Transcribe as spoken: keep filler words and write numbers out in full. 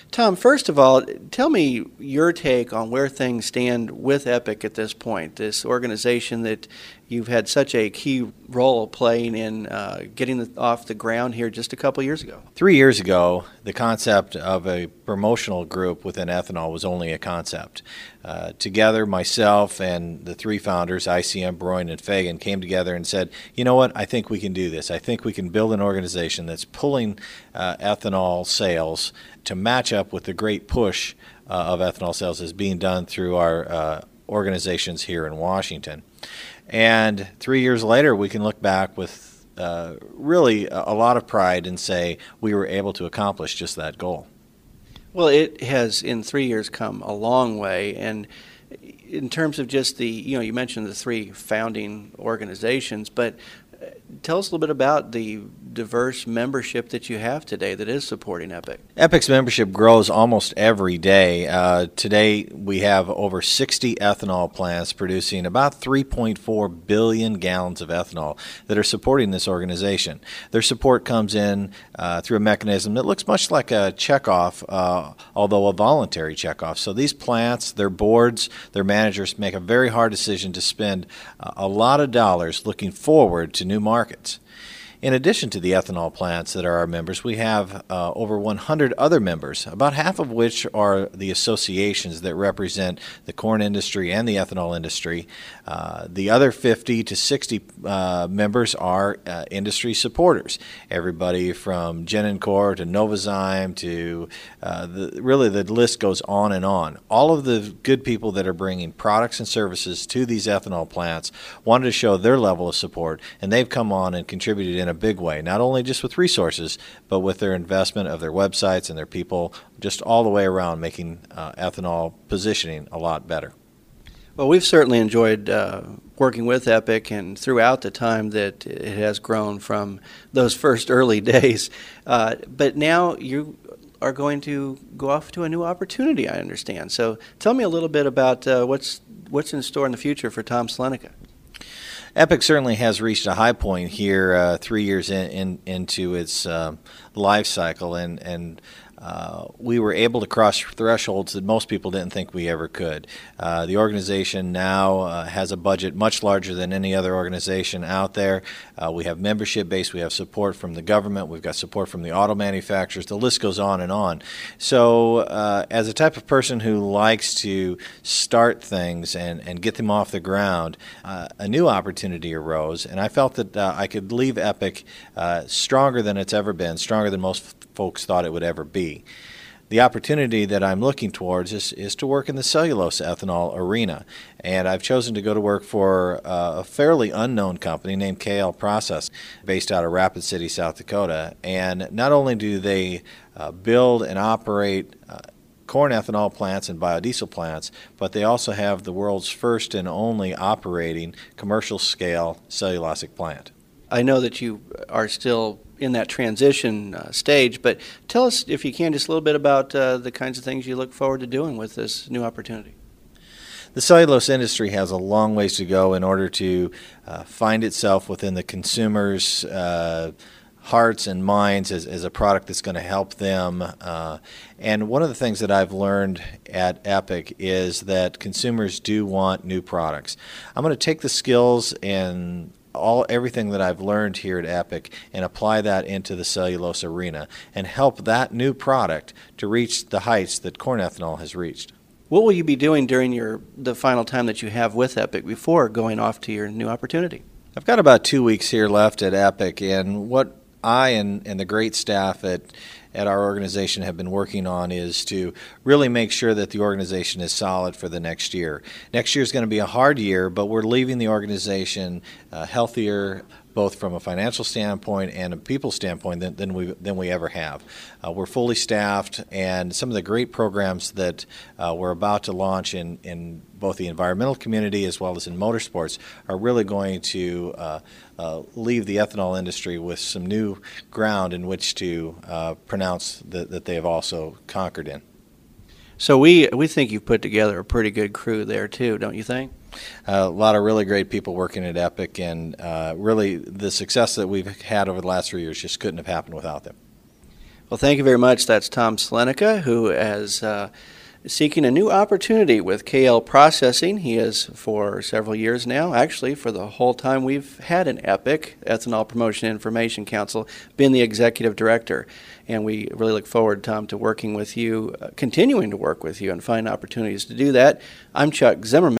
Tom, first of all, tell me your take on where things stand with Epic at this point, this organization that you've had such a key role playing in uh, getting the, off the ground here just a couple years ago. Three years ago, the concept of a promotional group within ethanol was only a concept. Uh, together, myself and the three founders, I C M, Broin, and Fagan, came together and said, you know what, I think we can do this. I think we can build an organization that's pulling uh, ethanol sales to match up with the great push uh, of ethanol sales that's being done through our uh, organizations here in Washington. And three years later, we can look back with uh, really a, a lot of pride and say we were able to accomplish just that goal. Well, it has in three years come a long way, and in terms of just the, you know, you mentioned the three founding organizations, but tell us a little bit about the diverse membership that you have today that is supporting Epic. Epic's membership grows almost every day. Uh, today we have over sixty ethanol plants producing about three point four billion gallons of ethanol that are supporting this organization. Their support comes in uh, through a mechanism that looks much like a checkoff, uh, although a voluntary checkoff. So these plants, their boards, their managers make a very hard decision to spend uh, a lot of dollars looking forward to new markets. In addition to the ethanol plants that are our members, we have uh, over one hundred other members, about half of which are the associations that represent the corn industry and the ethanol industry. Uh, the other fifty to sixty uh, members are uh, industry supporters. Everybody from Genencor to Novozyme to uh, the, really the list goes on and on. All of the good people that are bringing products and services to these ethanol plants wanted to show their level of support, and they've come on and contributed in a big way, not only just with resources, but with their investment of their websites and their people, just all the way around, making uh, ethanol positioning a lot better. Well, we've certainly enjoyed uh, working with Epic, and throughout the time that it has grown from those first early days. Uh, but now you are going to go off to a new opportunity, I understand. So tell me a little bit about uh, what's what's in store in the future for Tom Sleniker. Epic certainly has reached a high point here uh, three years in, in, into its uh, life cycle, and, and uh, we were able to cross thresholds that most people didn't think we ever could. Uh, the organization now uh, has a budget much larger than any other organization out there. Uh, we have membership base, we have support from the government, we've got support from the auto manufacturers, the list goes on and on. So uh, as a type of person who likes to start things and, and get them off the ground, uh, a new opportunity arose, and I felt that uh, I could leave Epic uh, stronger than it's ever been, stronger than most folks thought it would ever be. The opportunity that I'm looking towards is, is to work in the cellulose ethanol arena, and I've chosen to go to work for uh, a fairly unknown company named K L Process, based out of Rapid City, South Dakota. And not only do they uh, build and operate uh, corn ethanol plants and biodiesel plants, but they also have the world's first and only operating commercial-scale cellulosic plant. I know that you are still in that transition uh, stage, but tell us, if you can, just a little bit about uh, the kinds of things you look forward to doing with this new opportunity. The cellulose industry has a long ways to go in order to uh, find itself within the consumer's uh, hearts and minds as, as a product that's going to help them. Uh, and one of the things that I've learned at Epic is that consumers do want new products. I'm going to take the skills and all everything that I've learned here at Epic and apply that into the cellulose arena and help that new product to reach the heights that corn ethanol has reached. What will you be doing during your the final time that you have with Epic before going off to your new opportunity? I've got about two weeks here left at Epic, and what I and, and the great staff at at our organization have been working on is to really make sure that the organization is solid for the next year. Next year is going to be a hard year, but we're leaving the organization uh, healthier, both from a financial standpoint and a people standpoint than, than we than we ever have. Uh, we're fully staffed, and some of the great programs that uh, we're about to launch in, in both the environmental community as well as in motorsports are really going to uh, uh, leave the ethanol industry with some new ground in which to uh, pronounce that, that they have also conquered in. So we we think you've put together a pretty good crew there too, don't you think? Uh, a lot of really great people working at Epic, and uh, really the success that we've had over the last three years just couldn't have happened without them. Well, thank you very much. That's Tom Slenica, who is uh, seeking a new opportunity with K L Processing. He is for several years now, actually for the whole time we've had an EPIC, Ethanol Promotion Information Council, been the executive director. And we really look forward, Tom, to working with you, uh, continuing to work with you and find opportunities to do that. I'm Chuck Zimmerman.